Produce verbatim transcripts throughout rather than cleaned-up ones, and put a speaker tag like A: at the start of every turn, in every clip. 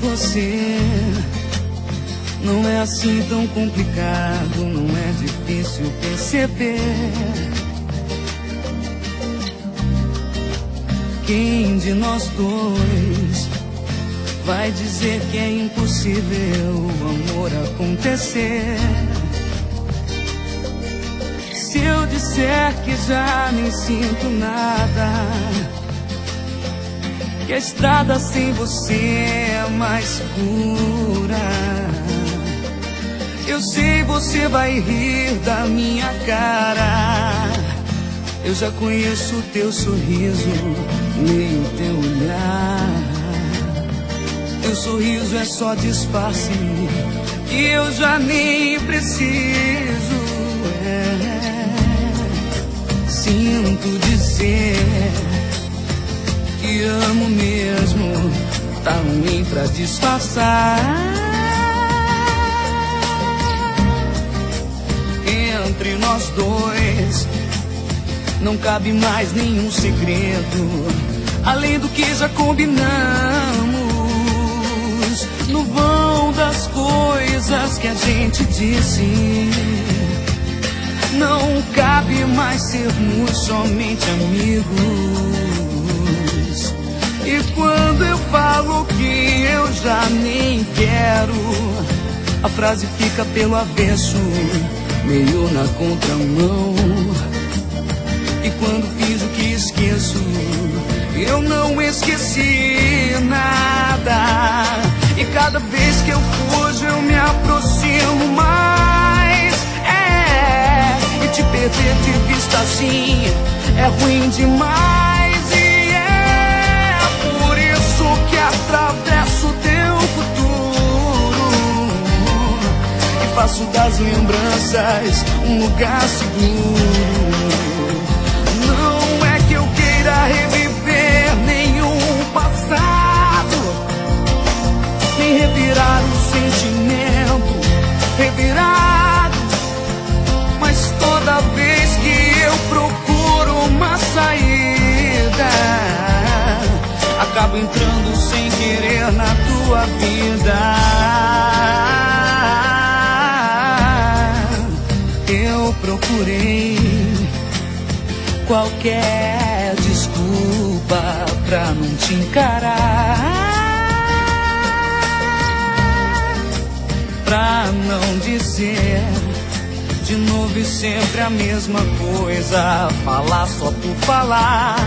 A: você. Não é assim tão complicado, não é difícil perceber. Quem de nós dois vai dizer que é impossível o amor acontecer? Se eu disser que já nem sinto nada, que a estrada sem você é mais segura, eu sei você vai rir da minha cara. Eu já conheço o teu sorriso, leio o teu olhar. Teu sorriso é só disfarce que eu já nem preciso. É. Sinto dizer que amo mesmo, tá ruim pra disfarçar. Entre nós dois não cabe mais nenhum segredo, além do que já combinamos. No vão das coisas que a gente disse, não cabe mais sermos somente amigos. E quando eu falo que eu já nem quero, a frase fica pelo avesso, meio na contramão. E quando fiz o que esqueço, eu não esqueci nada. E cada vez que eu fujo eu me aproximo mais. É, e te perder de vista assim é ruim demais. E é por isso que atravesso teu futuro e faço das lembranças um lugar seguro. Não é que eu queira reviver nenhum passado, nem revirar o sentimento revirado, mas toda vez que eu procuro uma saída, acabo entrando sem querer na tua vida. Eu procurei qualquer desculpa pra não te encarar, pra não dizer de novo e sempre a mesma coisa, falar só por falar.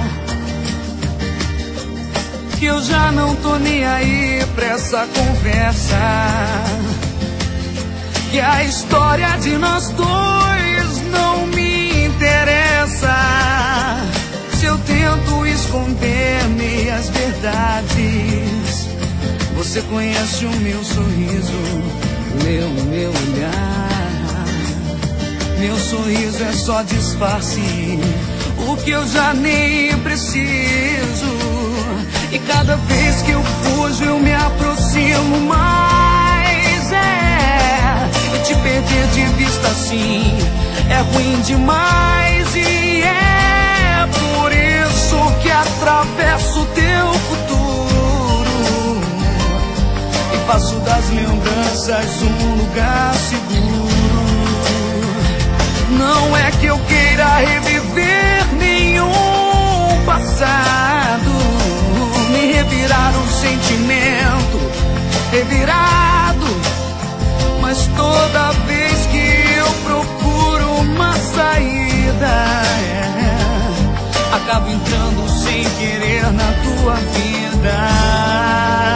A: Que eu já não tô nem aí pra essa conversa, que a história de nós dois não me interessa. Se eu tento esconder meias verdades, você conhece o meu sorriso, leu o meu olhar. Meu sorriso é só disfarce, o que eu já nem preciso. E cada vez que eu fujo eu me aproximo mais. É, e te perder de vista assim é ruim demais. E é por isso que atravesso teu futuro e faço das lembranças um lugar seguro. Não é que eu queira reviver nenhum passado, nem revirar o sentimento revirado, mas toda vez que eu procuro uma saída, é, acabo entrando sem querer na tua vida.